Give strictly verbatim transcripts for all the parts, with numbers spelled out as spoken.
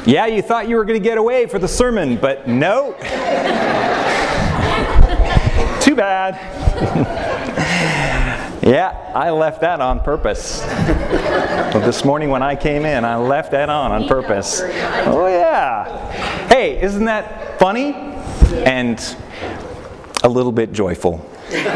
Yeah, you thought you were going to get away for the sermon, but no. Too bad. Yeah, I left that on purpose. But this morning when I came in, I left that on on purpose. Oh yeah. Hey, isn't that funny? And a little bit joyful.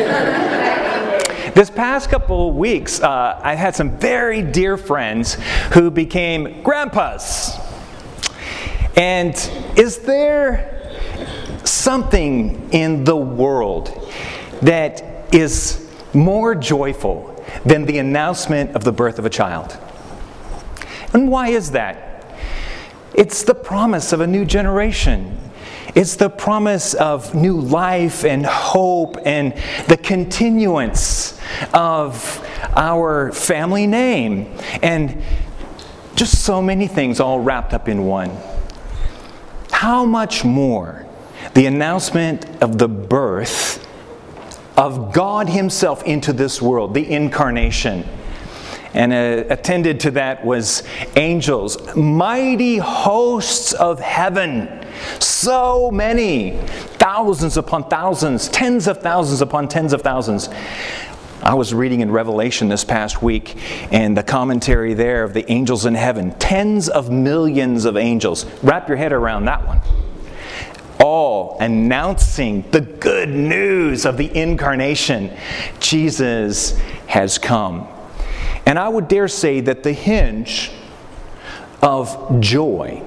This past couple of weeks, uh, I had some very dear friends who became grandpas. And is there something in the world that is more joyful than the announcement of the birth of a child? And why is that? It's the promise of a new generation. It's the promise of new life and hope and the continuance of our family name. And just so many things all wrapped up in one. How much more the announcement of the birth of God Himself into this world, the incarnation. And uh, attended to that was angels, mighty hosts of heaven. So many, thousands upon thousands, tens of thousands upon tens of thousands. I was reading in Revelation this past week, and the commentary there of the angels in heaven. Tens of millions of angels. Wrap your head around that one. All announcing the good news of the incarnation. Jesus has come. And I would dare say that the hinge of joy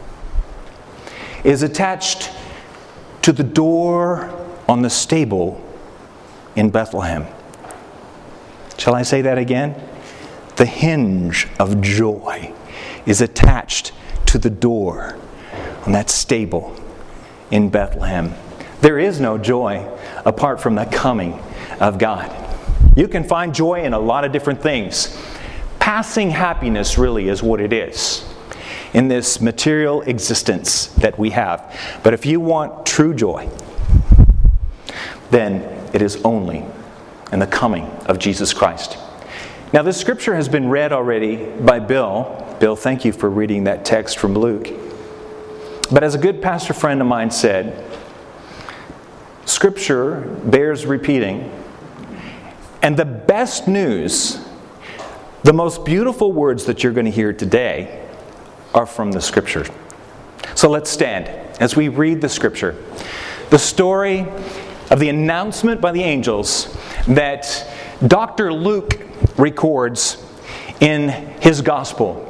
is attached to the door on the stable in Bethlehem. Shall I say that again? The hinge of joy is attached to the door on that stable in Bethlehem. There is no joy apart from the coming of God. You can find joy in a lot of different things. Passing happiness really is what it is in this material existence that we have. But if you want true joy, then it is only in the coming of Jesus Christ. Now, this scripture has been read already by Bill. Bill, thank you for reading that text from Luke. But as a good pastor friend of mine said, Scripture bears repeating. And the best news, the most beautiful words that you're going to hear today are from the Scripture. So let's stand as we read the Scripture. The story of the announcement by the angels that Doctor Luke records in his Gospel.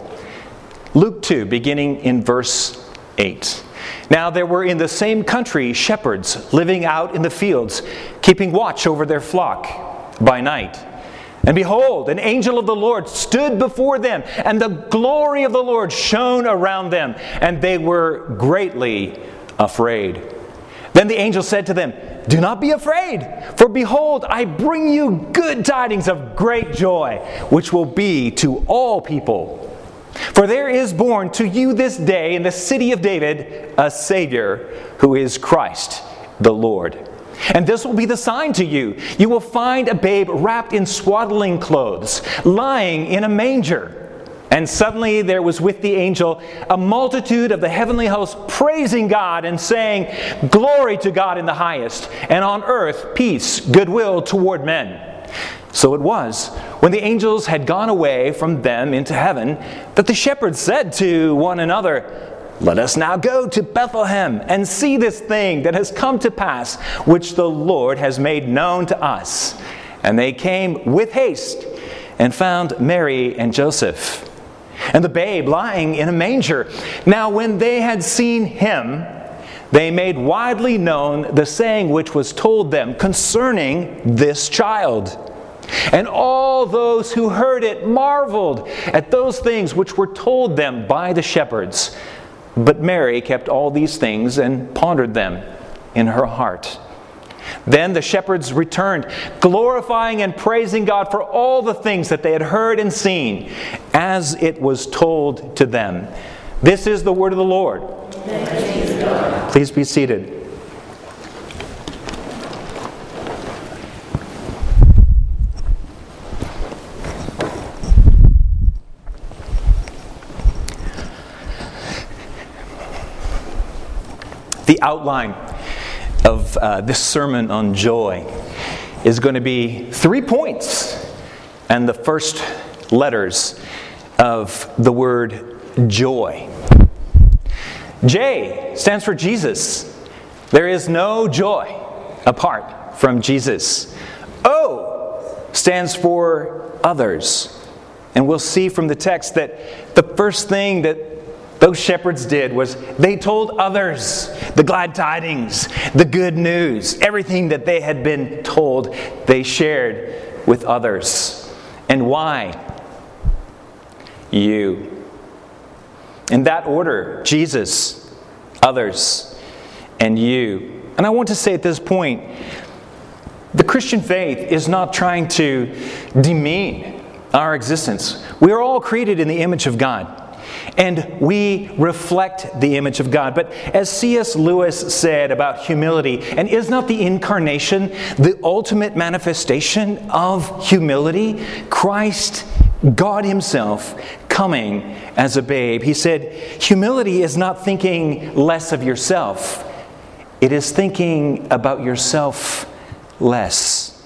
Luke two, beginning in verse eight. Now there were in the same country shepherds living out in the fields, keeping watch over their flock by night. And behold, an angel of the Lord stood before them, and the glory of the Lord shone around them, and they were greatly afraid. Then the angel said to them, "Do not be afraid, for behold, I bring you good tidings of great joy, which will be to all people. For there is born to you this day in the city of David a Savior, who is Christ the Lord. And this will be the sign to you. You will find a babe wrapped in swaddling clothes, lying in a manger." And suddenly there was with the angel a multitude of the heavenly hosts praising God and saying, "Glory to God in the highest, and on earth peace, goodwill toward men." So it was, when the angels had gone away from them into heaven, that the shepherds said to one another, "Let us now go to Bethlehem and see this thing that has come to pass, which the Lord has made known to us." And they came with haste and found Mary and Joseph, and the babe lying in a manger. Now when they had seen him, they made widely known the saying which was told them concerning this child. And all those who heard it marveled at those things which were told them by the shepherds. But Mary kept all these things and pondered them in her heart. Then the shepherds returned, glorifying and praising God for all the things that they had heard and seen, as it was told to them. This is the word of the Lord. Thanks be to God. Please be seated. The outline of uh, this sermon on joy is going to be three points and the first letters of the word joy. J stands for Jesus. There is no joy apart from Jesus. O stands for others. And we'll see from the text that the first thing that those shepherds did was they told others the glad tidings, the good news, everything that they had been told, they shared with others. And why? You. In that order, Jesus, others, and you. And I want to say at this point, the Christian faith is not trying to demean our existence. We are all created in the image of God. And we reflect the image of God. But as C S Lewis said about humility, and is not the incarnation the ultimate manifestation of humility? Christ, God Himself, coming as a babe. He said, humility is not thinking less of yourself. It is thinking about yourself less.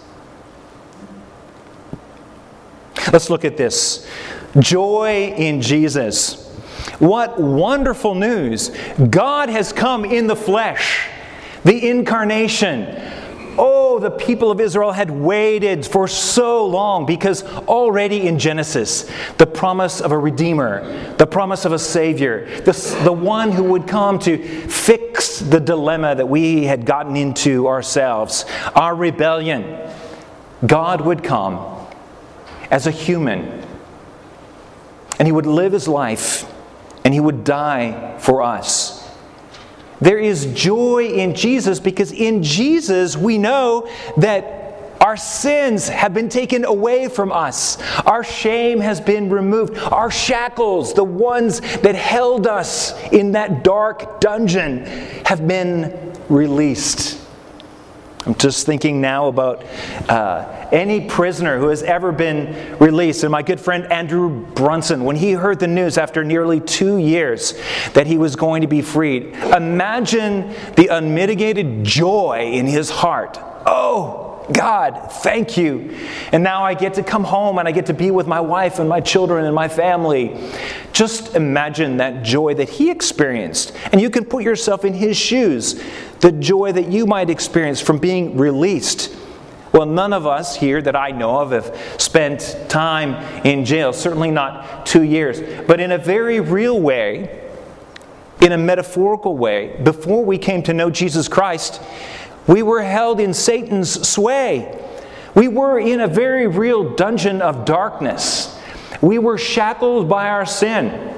Let's look at this. Joy in Jesus. What wonderful news. God has come in the flesh. The incarnation. Oh, the people of Israel had waited for so long because already in Genesis, the promise of a Redeemer, the promise of a Savior, the, the one who would come to fix the dilemma that we had gotten into ourselves, our rebellion. God would come as a human, and He would live His life, and He would die for us. There is joy in Jesus because in Jesus we know that our sins have been taken away from us. Our shame has been removed. Our shackles, the ones that held us in that dark dungeon, have been released. I'm just thinking now about uh, any prisoner who has ever been released. And my good friend Andrew Brunson, when he heard the news after nearly two years that he was going to be freed, imagine the unmitigated joy in his heart. Oh, God, thank you. And now I get to come home and I get to be with my wife and my children and my family. Just imagine that joy that he experienced. And you can put yourself in his shoes. The joy that you might experience from being released. Well, none of us here that I know of have spent time in jail. Certainly not two years. But in a very real way, in a metaphorical way, before we came to know Jesus Christ, we were held in Satan's sway. We were in a very real dungeon of darkness. We were shackled by our sin.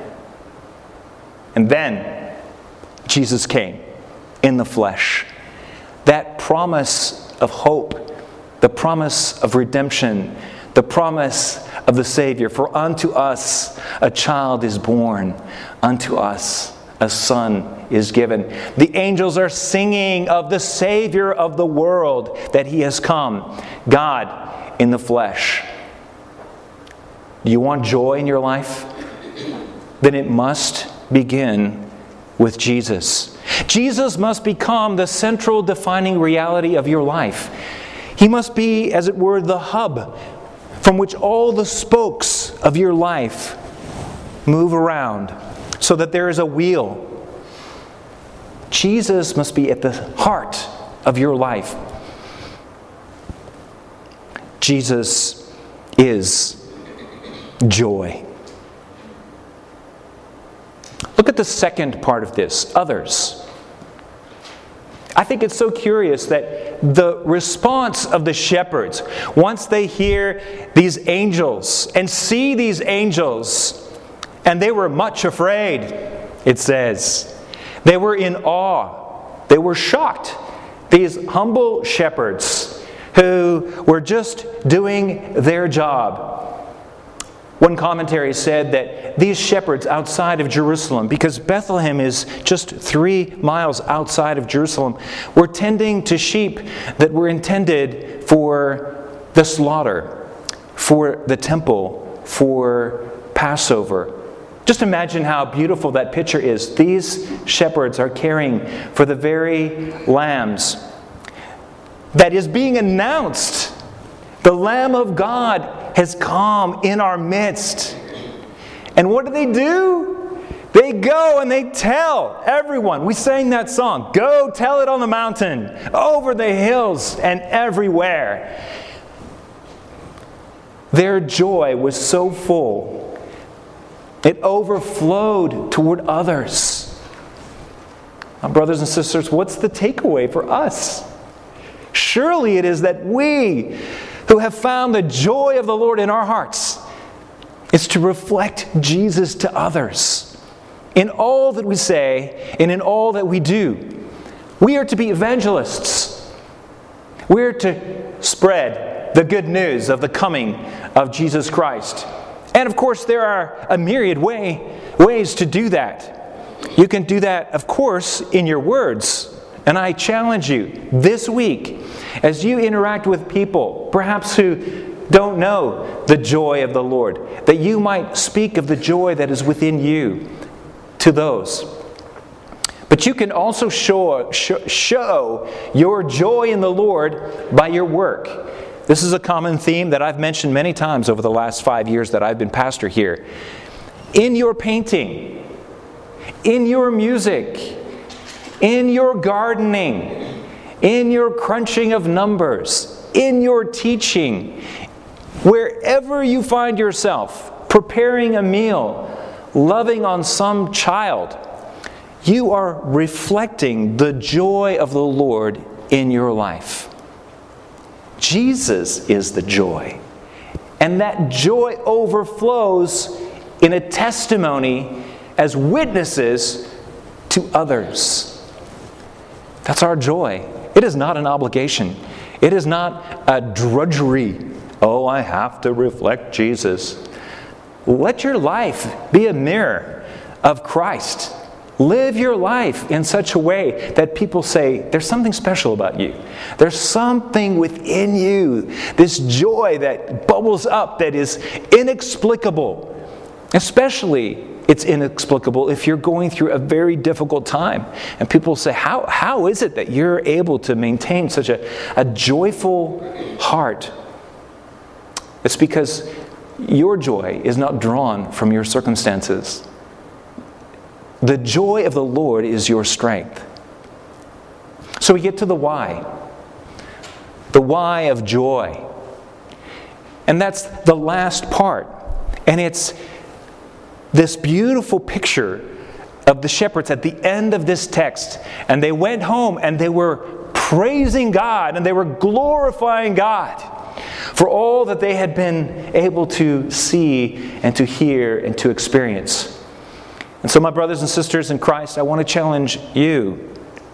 And then Jesus came in the flesh. That promise of hope, the promise of redemption, the promise of the Savior. For unto us a child is born, unto us a son is given. The angels are singing of the Savior of the world, that He has come, God in the flesh. Do you want joy in your life? Then it must begin with Jesus. Jesus must become the central defining reality of your life. He must be, as it were, the hub from which all the spokes of your life move around, so that there is a wheel. Jesus must be at the heart of your life. Jesus is joy. Look at the second part of this, others. I think it's so curious that the response of the shepherds, once they hear these angels and see these angels, and they were much afraid, it says. They were in awe. They were shocked. These humble shepherds who were just doing their job. One commentary said that these shepherds outside of Jerusalem, because Bethlehem is just three miles outside of Jerusalem, were tending to sheep that were intended for the slaughter, for the temple, for Passover, Just imagine how beautiful that picture is. These shepherds are caring for the very lambs that is being announced. The Lamb of God has come in our midst. And what do they do? They go and they tell everyone. We sang that song, "Go tell it on the mountain, over the hills and everywhere." Their joy was so full, it overflowed toward others. Now, brothers and sisters, what's the takeaway for us? Surely it is that we, who have found the joy of the Lord in our hearts, is to reflect Jesus to others in all that we say and in all that we do. We are to be evangelists. We are to spread the good news of the coming of Jesus Christ. And of course, there are a myriad way, ways to do that. You can do that, of course, in your words. And I challenge you this week, as you interact with people, perhaps who don't know the joy of the Lord, that you might speak of the joy that is within you to those. But you can also show, show your joy in the Lord by your work. This is a common theme that I've mentioned many times over the last five years that I've been pastor here. In your painting, in your music, in your gardening, in your crunching of numbers, in your teaching, wherever you find yourself, preparing a meal, loving on some child, you are reflecting the joy of the Lord in your life. Jesus is the joy. And that joy overflows in a testimony as witnesses to others. That's our joy. It is not an obligation. It is not a drudgery. Oh, I have to reflect Jesus. Let your life be a mirror of Christ. Live your life in such a way that people say, there's something special about you. There's something within you, this joy that bubbles up that is inexplicable. Especially, it's inexplicable if you're going through a very difficult time. And people say, how, how is it that you're able to maintain such a, a joyful heart? It's because your joy is not drawn from your circumstances. The joy of the Lord is your strength. So we get to the why. The why of joy. And that's the last part. And it's this beautiful picture of the shepherds at the end of this text. And they went home and they were praising God and they were glorifying God for all that they had been able to see and to hear and to experience. And so, my brothers and sisters in Christ, I want to challenge you.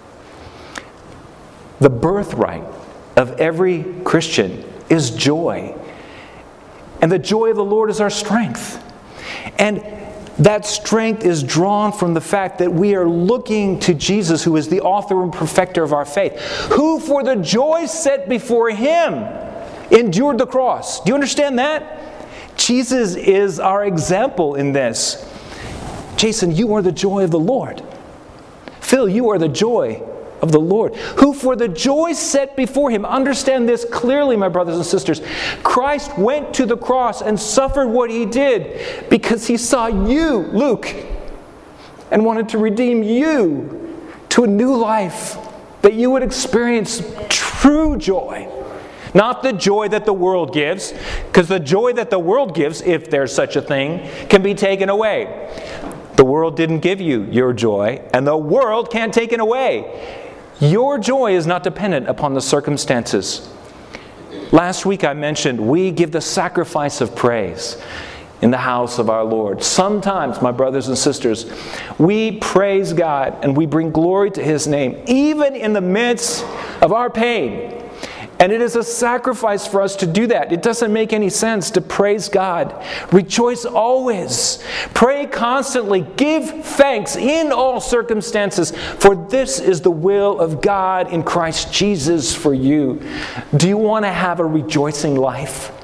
The birthright of every Christian is joy. And the joy of the Lord is our strength. And that strength is drawn from the fact that we are looking to Jesus, who is the author and perfecter of our faith, who for the joy set before Him endured the cross. Do you understand that? Jesus is our example in this. Jason, you are the joy of the Lord. Phil, you are the joy of the Lord, who for the joy set before Him, understand this clearly, my brothers and sisters, Christ went to the cross and suffered what He did because He saw you, Luke, and wanted to redeem you to a new life, that you would experience true joy. Not the joy that the world gives, because the joy that the world gives, if there's such a thing, can be taken away. The world didn't give you your joy, and the world can't take it away. Your joy is not dependent upon the circumstances. Last week I mentioned we give the sacrifice of praise in the house of our Lord. Sometimes, my brothers and sisters, we praise God and we bring glory to His name, even in the midst of our pain. And it is a sacrifice for us to do that. It doesn't make any sense to praise God. Rejoice always. Pray constantly. Give thanks in all circumstances, for this is the will of God in Christ Jesus for you. Do you want to have a rejoicing life?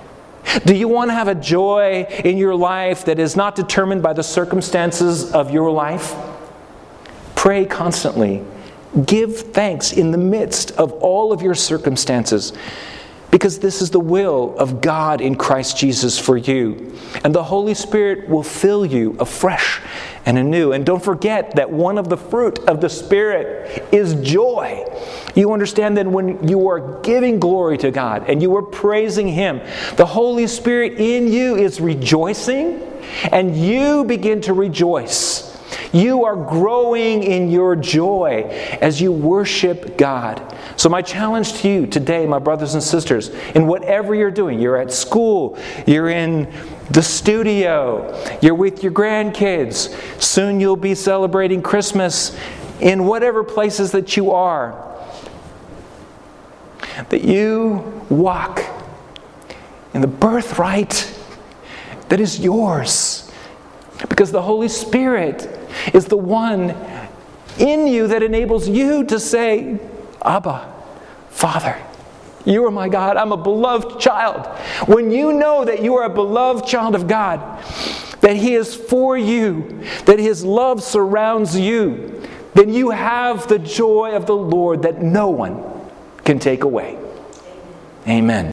Do you want to have a joy in your life that is not determined by the circumstances of your life? Pray constantly. Give thanks in the midst of all of your circumstances, because this is the will of God in Christ Jesus for you. And the Holy Spirit will fill you afresh and anew. And don't forget that one of the fruit of the Spirit is joy. You understand that when you are giving glory to God and you are praising Him, the Holy Spirit in you is rejoicing, and you begin to rejoice. You are growing in your joy as you worship God. So my challenge to you today, my brothers and sisters, in whatever you're doing, you're at school, you're in the studio, you're with your grandkids, soon you'll be celebrating Christmas, in whatever places that you are, that you walk in the birthright that is yours. Because the Holy Spirit is the one in you that enables you to say, Abba, Father, you are my God. I'm a beloved child. When you know that you are a beloved child of God, that He is for you, that His love surrounds you, then you have the joy of the Lord that no one can take away. Amen.